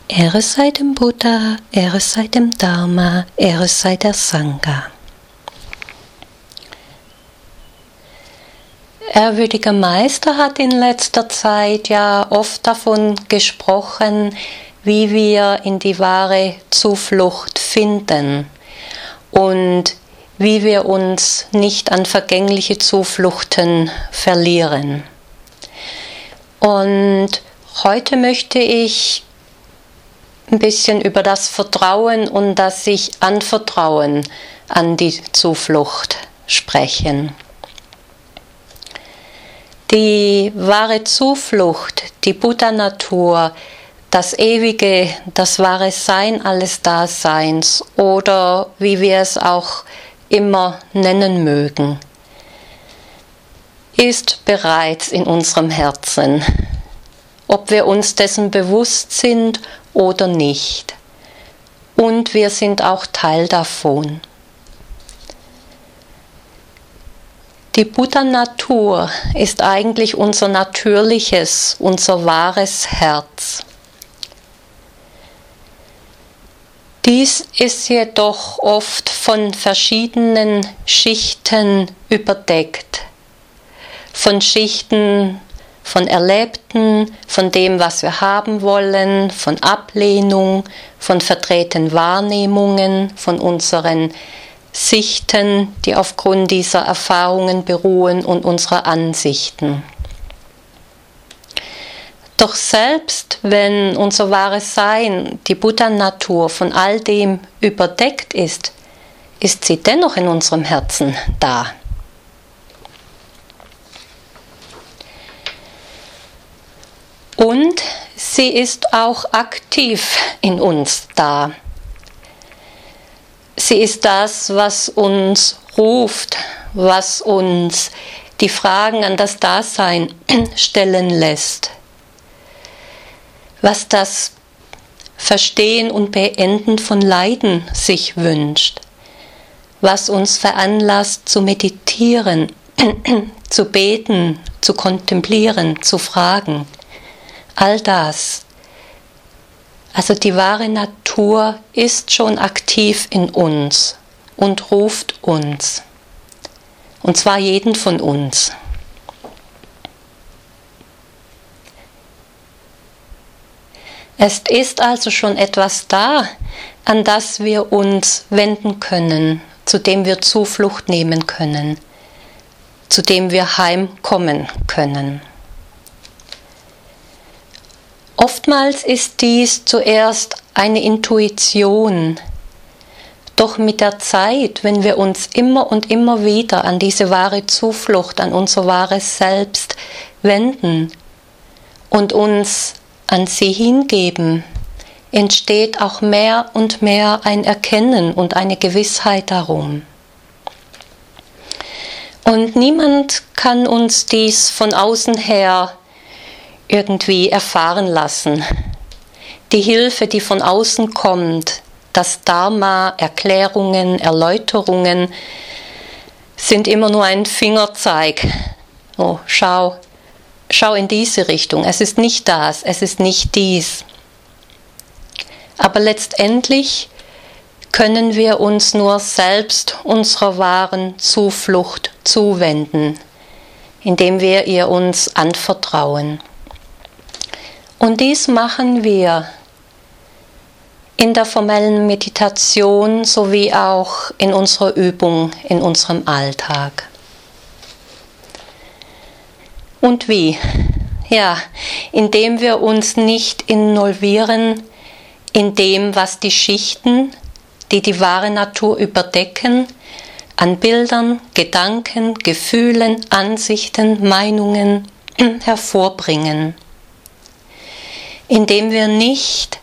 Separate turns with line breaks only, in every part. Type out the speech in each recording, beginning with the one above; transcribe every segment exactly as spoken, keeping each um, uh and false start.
Ehre sei dem Buddha, Ehre sei dem Dharma, Ehre sei der Sangha. Ehrwürdiger Meister hat in letzter Zeit ja oft davon gesprochen, wie wir in die wahre Zuflucht finden und wie wir uns nicht an vergängliche Zufluchten verlieren. Und heute möchte ich ein bisschen über das Vertrauen und das sich anvertrauen an die Zuflucht sprechen. Die wahre Zuflucht, die Buddha-Natur, das ewige, das wahre Sein alles Daseins oder wie wir es auch immer nennen mögen, ist bereits in unserem Herzen, ob wir uns dessen bewusst sind oder nicht. Und wir sind auch Teil davon. Die Buddha-Natur ist eigentlich unser natürliches, unser wahres Herz. Dies ist jedoch oft von verschiedenen Schichten überdeckt. Von Schichten von Erlebten, von dem, was wir haben wollen, von Ablehnung, von verdrehten Wahrnehmungen, von unseren Sichten, die aufgrund dieser Erfahrungen beruhen und unserer Ansichten. Doch selbst wenn unser wahres Sein, die Buddha-Natur, von all dem überdeckt ist, ist sie dennoch in unserem Herzen da. Und sie ist auch aktiv in uns da. Sie ist das, was uns ruft, was uns die Fragen an das Dasein stellen lässt, was das Verstehen und Beenden von Leiden sich wünscht, was uns veranlasst zu meditieren, zu beten, zu kontemplieren, zu fragen. All das, also die wahre Natur ist schon aktiv in uns und ruft uns, und zwar jeden von uns. Es ist also schon etwas da, an das wir uns wenden können, zu dem wir Zuflucht nehmen können, zu dem wir heimkommen können. Oftmals ist dies zuerst eine Intuition, doch mit der Zeit, wenn wir uns immer und immer wieder an diese wahre Zuflucht, an unser wahres Selbst wenden und uns an sie hingeben, entsteht auch mehr und mehr ein Erkennen und eine Gewissheit darum. Und niemand kann uns dies von außen her irgendwie erfahren lassen. Die Hilfe, die von außen kommt, das Dharma, Erklärungen, Erläuterungen, sind immer nur ein Fingerzeig. Oh, schau, schau in diese Richtung. Es ist nicht das, es ist nicht dies. Aber letztendlich können wir uns nur selbst unserer wahren Zuflucht zuwenden, indem wir ihr uns anvertrauen. Und dies machen wir in der formellen Meditation sowie auch in unserer Übung, in unserem Alltag. Und wie? Ja, indem wir uns nicht involvieren in dem, was die Schichten, die die wahre Natur überdecken, an Bildern, Gedanken, Gefühlen, Ansichten, Meinungen hervorbringen. Indem wir nicht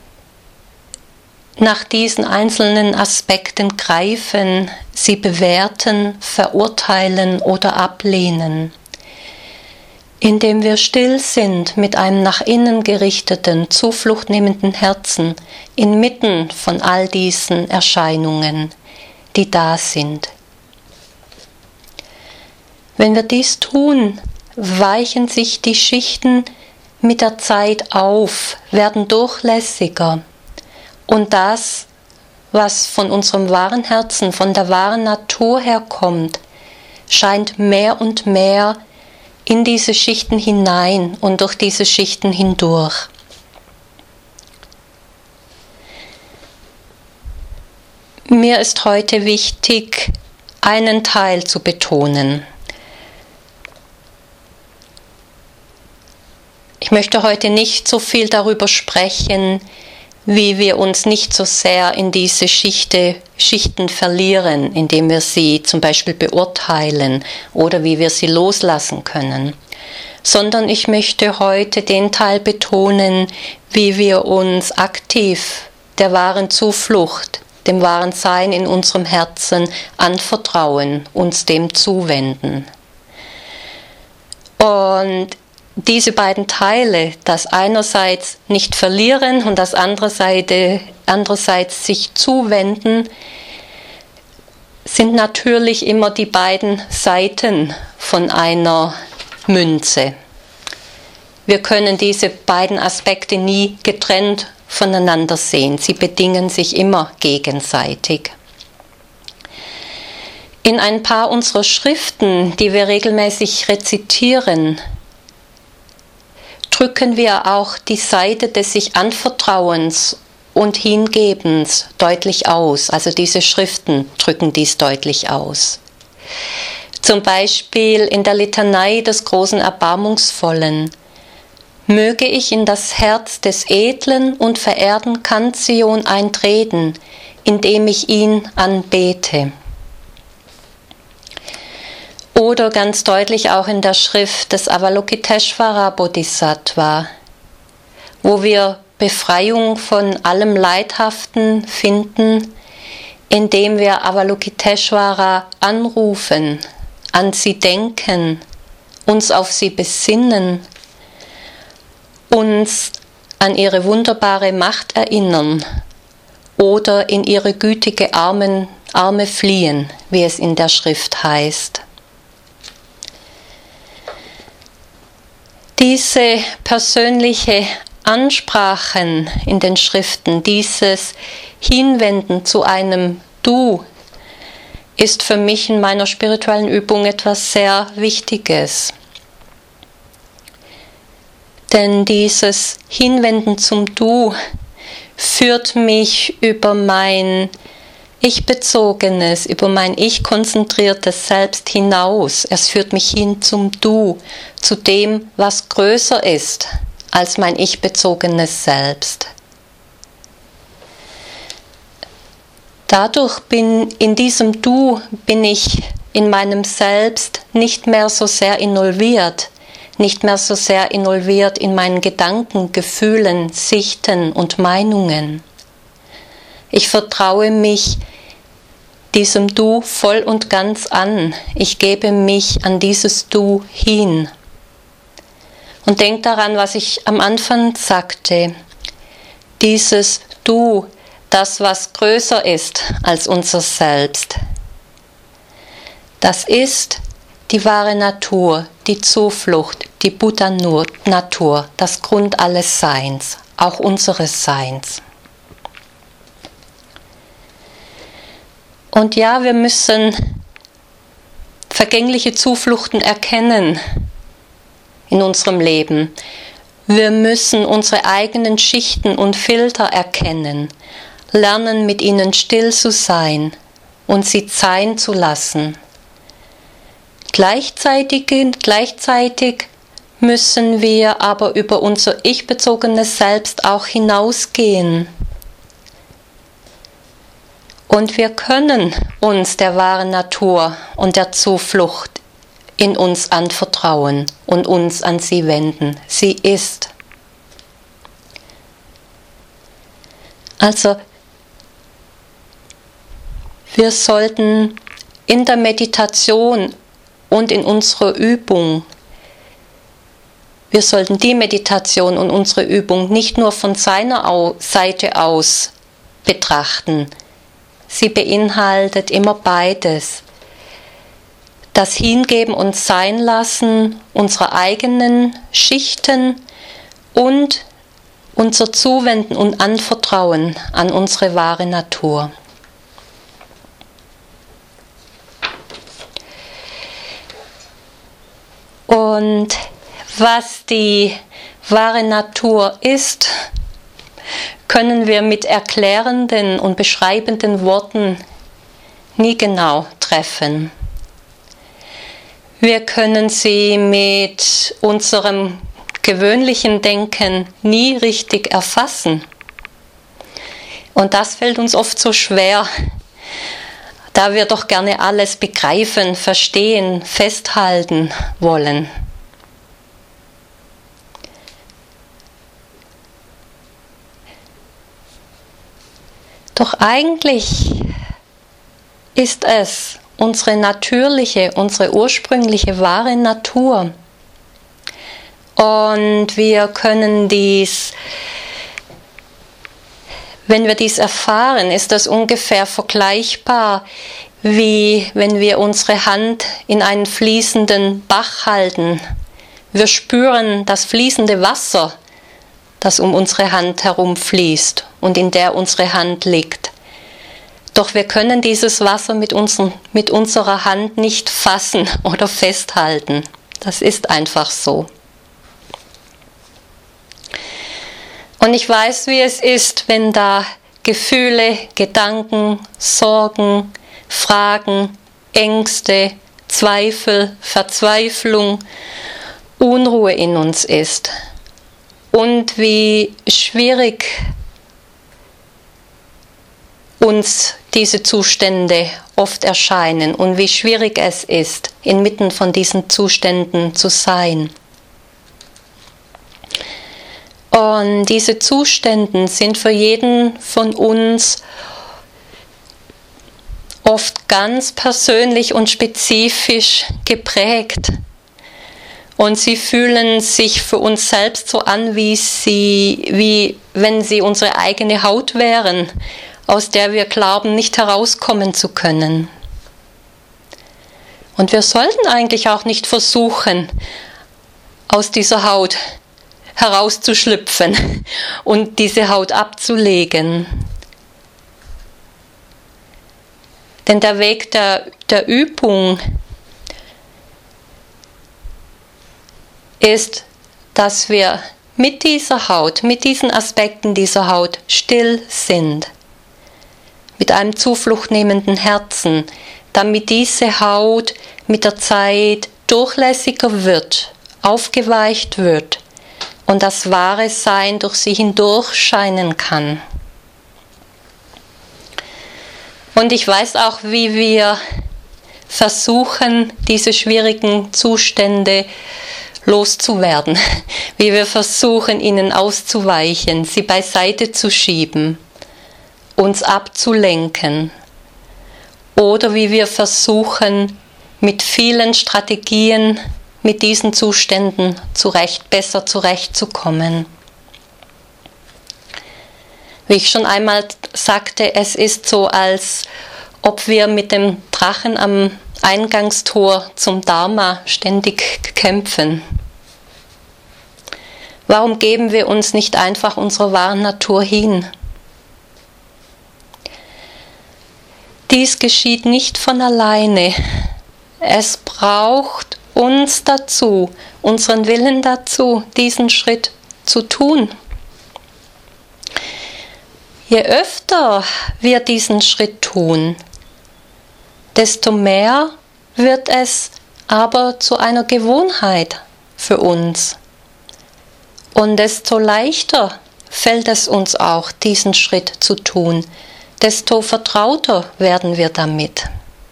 nach diesen einzelnen Aspekten greifen, sie bewerten, verurteilen oder ablehnen. Indem wir still sind mit einem nach innen gerichteten, zufluchtnehmenden Herzen inmitten von all diesen Erscheinungen, die da sind. Wenn wir dies tun, weichen sich die Schichten mit der Zeit auf, werden durchlässiger. Und das, was von unserem wahren Herzen, von der wahren Natur herkommt, scheint mehr und mehr in diese Schichten hinein und durch diese Schichten hindurch. Mir ist heute wichtig, einen Teil zu betonen. Ich möchte heute nicht so viel darüber sprechen, wie wir uns nicht so sehr in diese Schichte, Schichten verlieren, indem wir sie zum Beispiel beurteilen oder wie wir sie loslassen können, sondern ich möchte heute den Teil betonen, wie wir uns aktiv der wahren Zuflucht, dem wahren Sein in unserem Herzen anvertrauen, uns dem zuwenden. Und diese beiden Teile, das einerseits nicht verlieren und das andererseits sich zuwenden, sind natürlich immer die beiden Seiten von einer Münze. Wir können diese beiden Aspekte nie getrennt voneinander sehen. Sie bedingen sich immer gegenseitig. In ein paar unserer Schriften, die wir regelmäßig rezitieren, drücken wir auch die Seite des sich Anvertrauens und Hingebens deutlich aus. Also diese Schriften drücken dies deutlich aus. Zum Beispiel in der Litanei des großen Erbarmungsvollen: Möge ich in das Herz des edlen und verehrten Kanzion eintreten, indem ich ihn anbete. Oder ganz deutlich auch in der Schrift des Avalokiteshvara Bodhisattva, wo wir Befreiung von allem Leidhaften finden, indem wir Avalokiteshvara anrufen, an sie denken, uns auf sie besinnen, uns an ihre wunderbare Macht erinnern oder in ihre gütige Armen, Arme fliehen, wie es in der Schrift heißt. Diese persönliche Ansprachen in den Schriften, dieses Hinwenden zu einem Du, ist für mich in meiner spirituellen Übung etwas sehr Wichtiges. Denn dieses Hinwenden zum Du führt mich über mein Ich-bezogenes, über mein Ich-konzentriertes Selbst hinaus. Es führt mich hin zum Du, zu dem, was größer ist als mein ich-bezogenes Selbst. Dadurch bin in diesem Du bin ich in meinem Selbst nicht mehr so sehr involviert, nicht mehr so sehr involviert in meinen Gedanken, Gefühlen, Sichten und Meinungen. Ich vertraue mich diesem Du voll und ganz an. Ich gebe mich an dieses Du hin. Und denk daran, was ich am Anfang sagte. Dieses Du, das was größer ist als unser Selbst. Das ist die wahre Natur, die Zuflucht, die Buddha-Natur, das Grund alles Seins, auch unseres Seins. Und ja, wir müssen vergängliche Zufluchten erkennen in unserem Leben. Wir müssen unsere eigenen Schichten und Filter erkennen, lernen, mit ihnen still zu sein und sie sein zu lassen. Gleichzeitig, gleichzeitig müssen wir aber über unser ich-bezogenes Selbst auch hinausgehen. Und wir können uns der wahren Natur und der Zuflucht in uns anvertrauen und uns an sie wenden. Sie ist. Also, wir sollten in der Meditation und in unserer Übung, wir sollten die Meditation und unsere Übung nicht nur von seiner Seite aus betrachten. Sie beinhaltet immer beides. Das Hingeben und Seinlassen unserer eigenen Schichten und unser Zuwenden und Anvertrauen an unsere wahre Natur. Und was die wahre Natur ist, können wir mit erklärenden und beschreibenden Worten nie genau treffen. Wir können sie mit unserem gewöhnlichen Denken nie richtig erfassen. Und das fällt uns oft so schwer, da wir doch gerne alles begreifen, verstehen, festhalten wollen. Doch eigentlich ist es unsere natürliche, unsere ursprüngliche wahre Natur. Und wir können dies, wenn wir dies erfahren, ist das ungefähr vergleichbar, wie wenn wir unsere Hand in einen fließenden Bach halten. Wir spüren das fließende Wasser, das um unsere Hand herum fließt und in der unsere Hand liegt. Doch wir können dieses Wasser mit, unseren, mit unserer Hand nicht fassen oder festhalten. Das ist einfach so. Und ich weiß, wie es ist, wenn da Gefühle, Gedanken, Sorgen, Fragen, Ängste, Zweifel, Verzweiflung, Unruhe in uns ist. Und wie schwierig uns diese Zustände oft erscheinen und wie schwierig es ist, inmitten von diesen Zuständen zu sein. Und diese Zustände sind für jeden von uns oft ganz persönlich und spezifisch geprägt. Und sie fühlen sich für uns selbst so an, wie, sie, wie wenn sie unsere eigene Haut wären, aus der wir glauben, nicht herauskommen zu können. Und wir sollten eigentlich auch nicht versuchen, aus dieser Haut herauszuschlüpfen und diese Haut abzulegen. Denn der Weg der, der Übung ist, dass wir mit dieser Haut, mit diesen Aspekten dieser Haut still sind, mit einem zufluchtnehmenden Herzen, damit diese Haut mit der Zeit durchlässiger wird, aufgeweicht wird und das wahre Sein durch sie hindurch scheinen kann. Und ich weiß auch, wie wir versuchen, diese schwierigen Zustände loszuwerden, wie wir versuchen, ihnen auszuweichen, sie beiseite zu schieben, uns abzulenken, oder wie wir versuchen, mit vielen Strategien mit diesen Zuständen zurecht, besser zurechtzukommen. Wie ich schon einmal sagte, es ist so, als ob wir mit dem Drachen am Eingangstor zum Dharma ständig kämpfen. Warum geben wir uns nicht einfach unserer wahren Natur hin? Dies geschieht nicht von alleine. Es braucht uns dazu, unseren Willen dazu, diesen Schritt zu tun. Je öfter wir diesen Schritt tun, desto mehr wird es aber zu einer Gewohnheit für uns. Und desto leichter fällt es uns auch, diesen Schritt zu tun, desto vertrauter werden wir damit.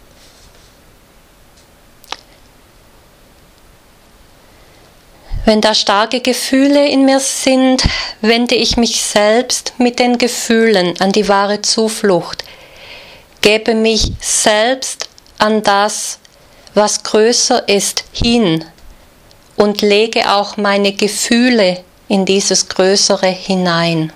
Wenn da starke Gefühle in mir sind, wende ich mich selbst mit den Gefühlen an die wahre Zuflucht, gebe mich selbst an das, was größer ist, hin und lege auch meine Gefühle in dieses Größere hinein.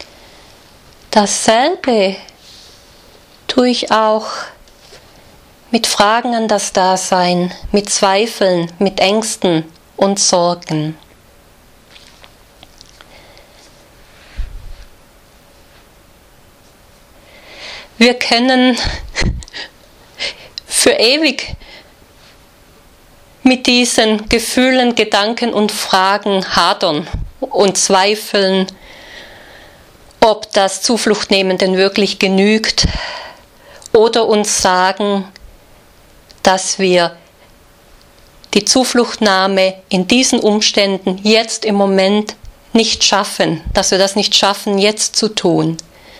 Dasselbe tue ich auch mit Fragen an das Dasein, mit Zweifeln, mit Ängsten und Sorgen. Wir können für ewig mit diesen Gefühlen, Gedanken und Fragen hadern und zweifeln, ob das Zufluchtnehmen denn wirklich genügt, oder uns sagen, dass wir die Zufluchtnahme in diesen Umständen jetzt im Moment nicht schaffen, dass wir das nicht schaffen, jetzt zu tun.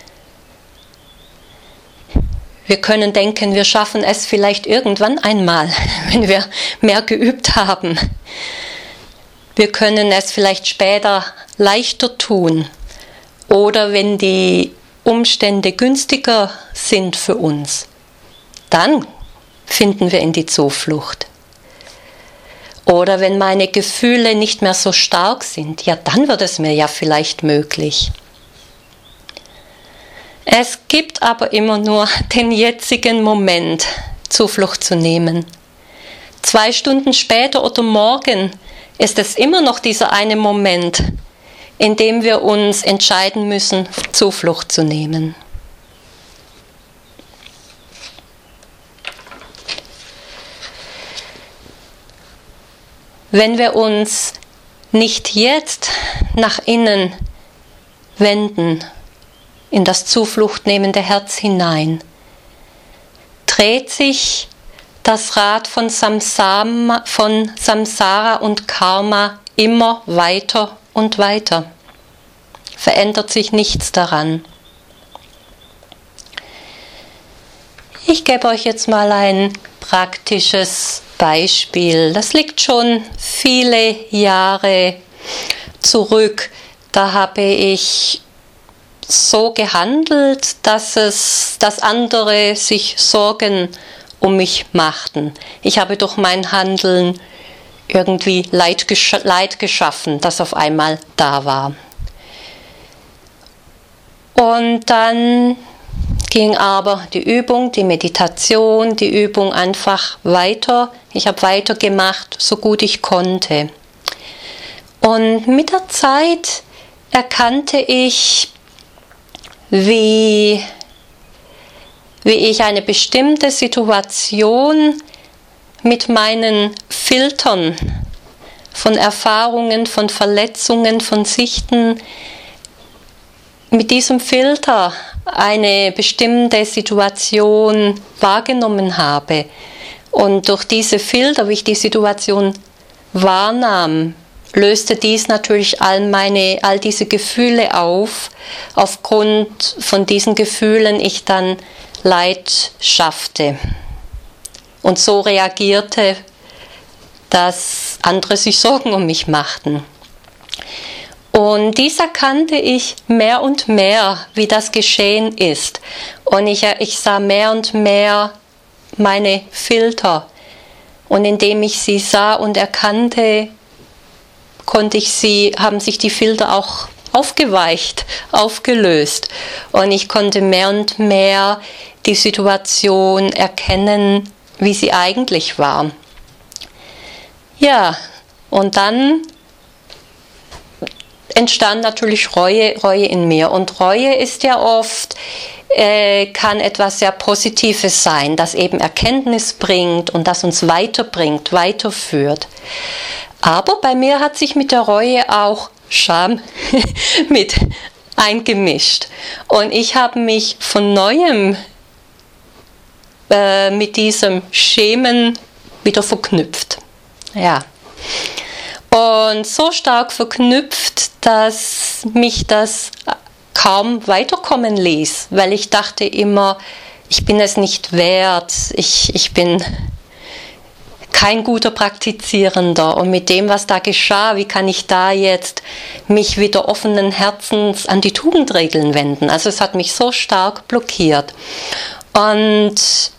Wir können denken, wir schaffen es vielleicht irgendwann einmal, wenn wir mehr geübt haben. Wir können es vielleicht später leichter tun oder wenn die Umstände günstiger sind für uns, dann finden wir in die Zuflucht. Oder wenn meine Gefühle nicht mehr so stark sind, ja, dann wird es mir ja vielleicht möglich. Es gibt aber immer nur den jetzigen Moment, Zuflucht zu nehmen. Zwei Stunden später oder morgen ist es immer noch dieser eine Moment, in dem wir uns entscheiden müssen, Zuflucht zu nehmen. Wenn wir uns nicht jetzt nach innen wenden, in das zufluchtnehmende Herz hinein, dreht sich das Rad von Samsara, von Samsara und Karma immer weiter und weiter. Verändert sich nichts daran. Ich gebe euch jetzt mal ein praktisches Beispiel. Das liegt schon viele Jahre zurück. Da habe ich so gehandelt, dass es, dass andere sich Sorgen um mich machten. Ich habe durch mein Handeln irgendwie Leid, gesch- Leid geschaffen, das auf einmal da war. Und dann ging aber die Übung, die Meditation, die Übung einfach weiter. Ich habe weitergemacht, so gut ich konnte. Und mit der Zeit erkannte ich, wie, wie ich eine bestimmte Situation mit meinen Filtern von Erfahrungen, von Verletzungen, von Sichten, mit diesem Filter eine bestimmte Situation wahrgenommen habe. Und durch diese Filter, wie ich die Situation wahrnahm, löste dies natürlich all meine, all diese Gefühle auf. Aufgrund von diesen Gefühlen ich dann Leid schaffte. Und so reagierte, dass andere sich Sorgen um mich machten. Und dies erkannte ich mehr und mehr, wie das geschehen ist. Und ich, ich sah mehr und mehr meine Filter. Und indem ich sie sah und erkannte, konnte ich sie, haben sich die Filter auch aufgeweicht, aufgelöst. Und ich konnte mehr und mehr die Situation erkennen, wie sie eigentlich war. Ja, und dann entstand natürlich Reue, Reue in mir. Und Reue ist ja oft, äh, kann etwas sehr Positives sein, das eben Erkenntnis bringt und das uns weiterbringt, weiterführt. Aber bei mir hat sich mit der Reue auch Scham mit eingemischt. Und ich habe mich von Neuem äh, mit diesem Schämen wieder verknüpft. Ja. Und so stark verknüpft, dass mich das kaum weiterkommen ließ, weil ich dachte immer, ich bin es nicht wert, ich, ich bin kein guter Praktizierender und mit dem, was da geschah, wie kann ich da jetzt mich wieder offenen Herzens an die Tugendregeln wenden? Also es hat mich so stark blockiert. Und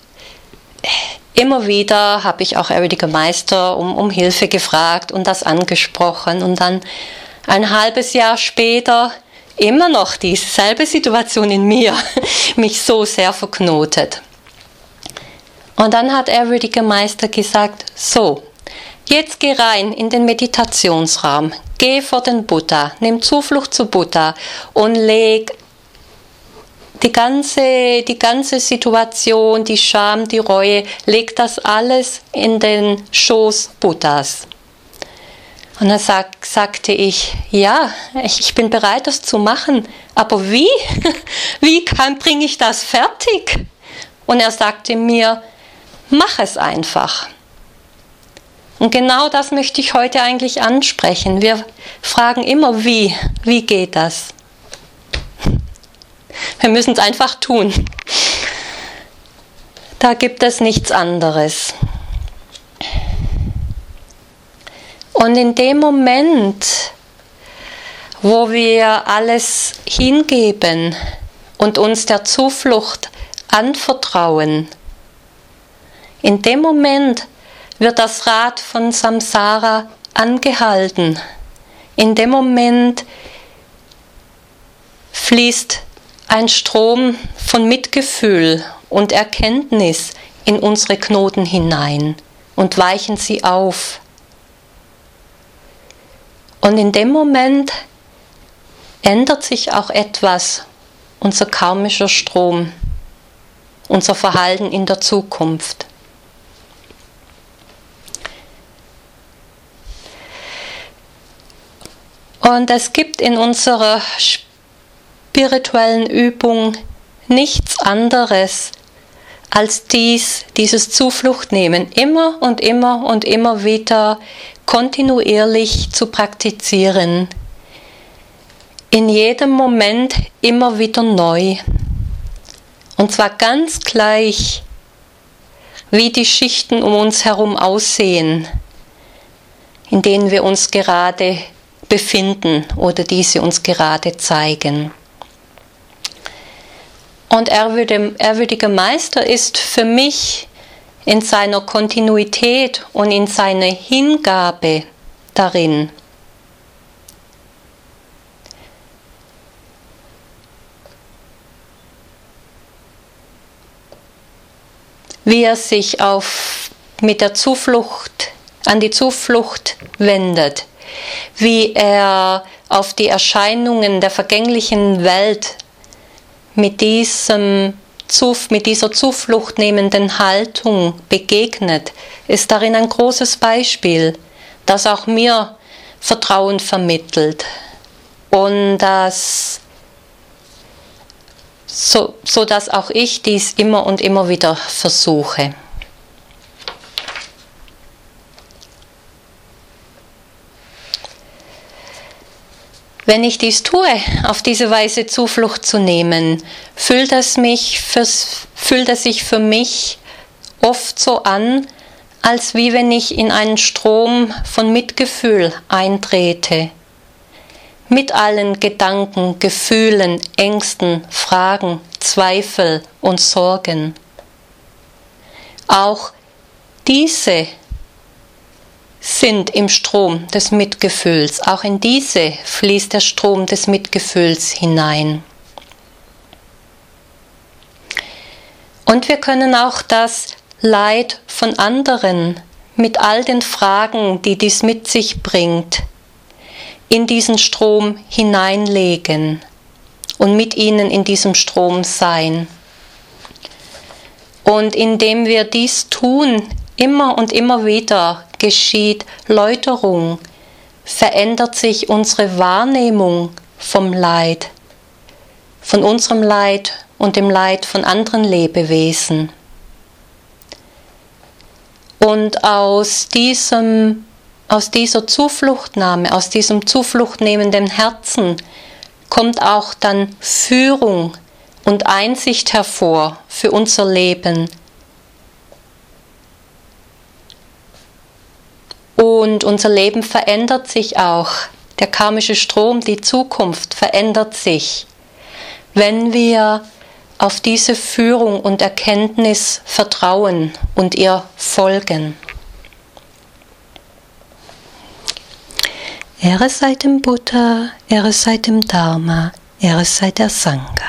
immer wieder habe ich auch Erediger Meister um, um Hilfe gefragt und das angesprochen und dann ein halbes Jahr später immer noch dieselbe Situation in mir mich so sehr verknotet. Und dann hat ehrwürdiger Meister gesagt, so, jetzt geh rein in den Meditationsraum, geh vor den Buddha, nimm Zuflucht zu Buddha und leg die ganze, die ganze Situation, die Scham, die Reue, leg das alles in den Schoß Buddhas. Und dann sag, sagte ich, ja, ich, ich bin bereit, das zu machen, aber wie? Wie kann, bringe ich das fertig? Und er sagte mir, mach es einfach. Und genau das möchte ich heute eigentlich ansprechen. Wir fragen immer, wie? Wie geht das? Wir müssen es einfach tun. Da gibt es nichts anderes. Und in dem Moment, wo wir alles hingeben und uns der Zuflucht anvertrauen, in dem Moment wird das Rad von Samsara angehalten. In dem Moment fließt ein Strom von Mitgefühl und Erkenntnis in unsere Knoten hinein und weichen sie auf. Und in dem Moment ändert sich auch etwas, unser karmischer Strom, unser Verhalten in der Zukunft. Und es gibt in unserer spirituellen Übung nichts anderes als dies, dieses Zufluchtnehmen, immer und immer und immer wieder kontinuierlich zu praktizieren. In jedem Moment immer wieder neu. Und zwar ganz gleich, wie die Schichten um uns herum aussehen, in denen wir uns gerade befinden oder die sie uns gerade zeigen. Und ehrwürdiger Meister ist für mich in seiner Kontinuität und in seiner Hingabe darin. Wie er sich auf, mit der Zuflucht, an die Zuflucht wendet, wie er auf die Erscheinungen der vergänglichen Welt mit, diesem, mit dieser zufluchtnehmenden Haltung begegnet, ist darin ein großes Beispiel, das auch mir Vertrauen vermittelt und das, so, so dass auch ich dies immer und immer wieder versuche. Wenn ich dies tue, auf diese Weise Zuflucht zu nehmen, fühlt es, mich fürs, fühlt es sich für mich oft so an, als wie wenn ich in einen Strom von Mitgefühl eintrete. Mit allen Gedanken, Gefühlen, Ängsten, Fragen, Zweifel und Sorgen. Auch diese sind im Strom des Mitgefühls. Auch in diese fließt der Strom des Mitgefühls hinein. Und wir können auch das Leid von anderen mit all den Fragen, die dies mit sich bringt, in diesen Strom hineinlegen und mit ihnen in diesem Strom sein. Und indem wir dies tun, immer und immer wieder geschieht Läuterung, verändert sich unsere Wahrnehmung vom Leid, von unserem Leid und dem Leid von anderen Lebewesen. Und aus diesem, aus dieser Zufluchtnahme, aus diesem zufluchtnehmenden Herzen kommt auch dann Führung und Einsicht hervor für unser Leben. Und unser Leben verändert sich auch. Der karmische Strom, die Zukunft verändert sich, wenn wir auf diese Führung und Erkenntnis vertrauen und ihr folgen. Ehre sei dem Buddha, Ehre sei dem Dharma, Ehre sei der Sangha.